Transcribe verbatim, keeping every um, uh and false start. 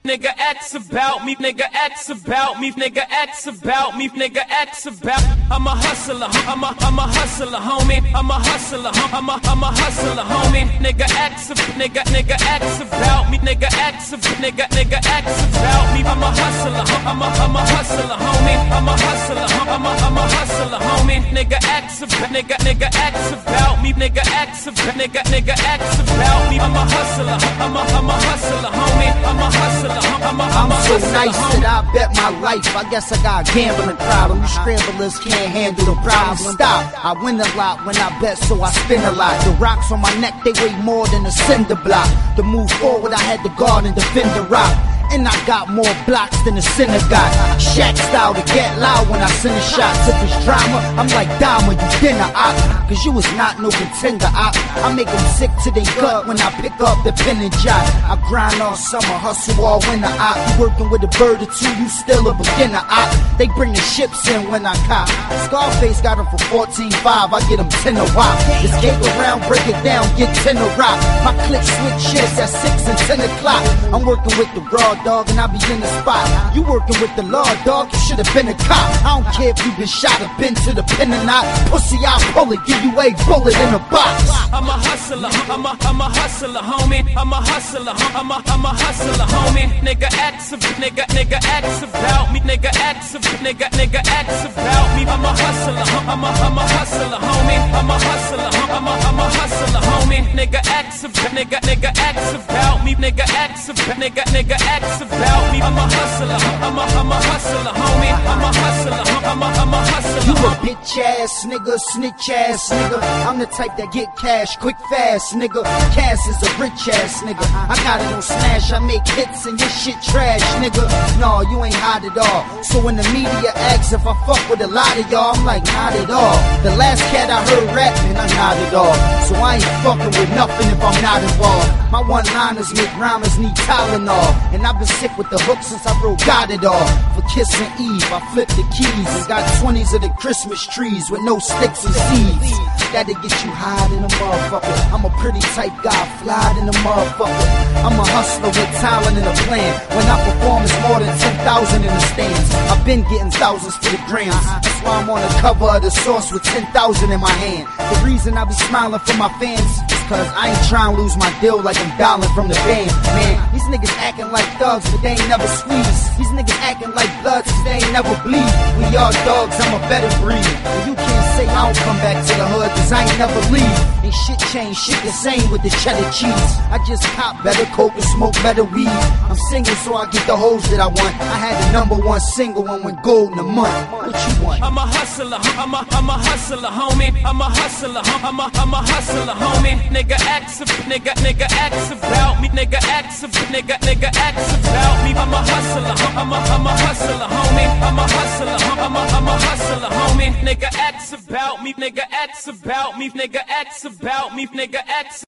nigga X about me, nigga X about me, nigga X about me, nigga X about. I'm a hustler, I'm a, I'm a hustler, homie. I'm a hustler, I'm a, I'm a hustler, homie. Nigga X, nigga, nigga X about me, nigga X, nigga, nigga X about me. I'm a hustler, I'm a, I'm a hustler, homie. I'm a hustler, I'm a, I'm a hustler, homie. Nigga X, nigga, nigga X about me, nigga X, nigga, nigga X about me. I'm a hustler, I'm a, I'm a hustler, homie. I'm a hustler, I'm a, I'm a I'm so hustler, nice homie. that I bet my life. I guess I got a gambling problem. You scramblers can't handle the problem. Stop. I win a lot when I bet, so I spin a lot. The rocks on my neck, they weigh more than a cinder block. To move forward, I had to guard and defend the rock. And I got more blocks than a synagogue. Shaq style to get loud when I send a shot. If it's drama, I'm like Dama, you dinner op. Cause you was not no contender op. I make them sick to their gut when I pick up the pen and jot. I grind all summer, hustle all winter op. You working with a bird or two, you still a beginner op. They bring the ships in when I cop. Scarface got them for fourteen five, I get them ten a wop. Escape around, break it down, get ten a rock. My click switch shifts at six and ten o'clock. I'm working with the raw dog and I be in the spot. You working with the law, dog, you should've been a cop. I don't care if you been shot or been to the pen or not. Pussy, I'll pull it, give you a bullet in a box. I'm a hustler, I'm a, I'm a hustler, homie. I'm a hustler, I'm a, I'm a hustler, homie. Nigga X, nigga, nigga X about me, nigga X, nigga, nigga X about me. I'm a hustler, I'm a, I'm a hustler, homie. I'm a hustler, I'm a, I'm a hustler, homie. Nigga X, nigga, nigga X about me, nigga X, nigga, nigga X about me. I'm a hustler, I'm a, I'm a hustler, homie. I'm a hustler, I'm a, I'm a hustler. You a bitch ass nigga, snitch ass nigga. I'm the type that get cash quick fast nigga. Cass is a rich ass nigga. I got it on smash, I make hits and your shit trash nigga. No, you ain't hot at all. So when the media asks if I fuck with a lot of y'all, I'm like not at all. The last cat I heard rapping, I not at all. So I ain't fucking with nothing if I'm not involved. My one-liners make rhymers need Tylenol. And I've been sick with the hook since I wrote Got It All. For kissing Eve, I flipped the keys and got twenties of the Christmas trees with no sticks and seeds. That'll get you high in a motherfucker. I'm a pretty type guy, fly in a motherfucker. I'm a hustler with talent and a plan. When I perform, it's more than ten thousand in the stands. I've been getting thousands for the grams. That's why I'm on the cover of the Source with ten thousand in my hand. The reason I be smiling for my fans is cause I ain't trying to lose my deal like I'm dialing from the band. Man, these niggas acting like thugs, but they ain't never squeeze. These niggas acting like bloods, cause they ain't never bleed. We all dogs, I'm a better breed. And you can't say I don't come back to the hood, cause I ain't never leave. Ain't shit changed, shit the same with the cheddar cheese. I just cop better coke and smoke better weed. I'm singing so I get the hoes that I want. I had the number one single and went gold in a month. What you want? I'm a hustler, I'm a, I'm a hustler, homie. I'm a hustler, I'm a, I'm a hustler, homie. Nigga X, nigga, nigga X about me, nigga X, nigga, nigga X about me. I'm a hustler, I'm a, I'm a hustler, homie. I'm a hustler, I'm a, I'm a hustler, homie. Nigga X about me, nigga X about me, nigga X about me, nigga X.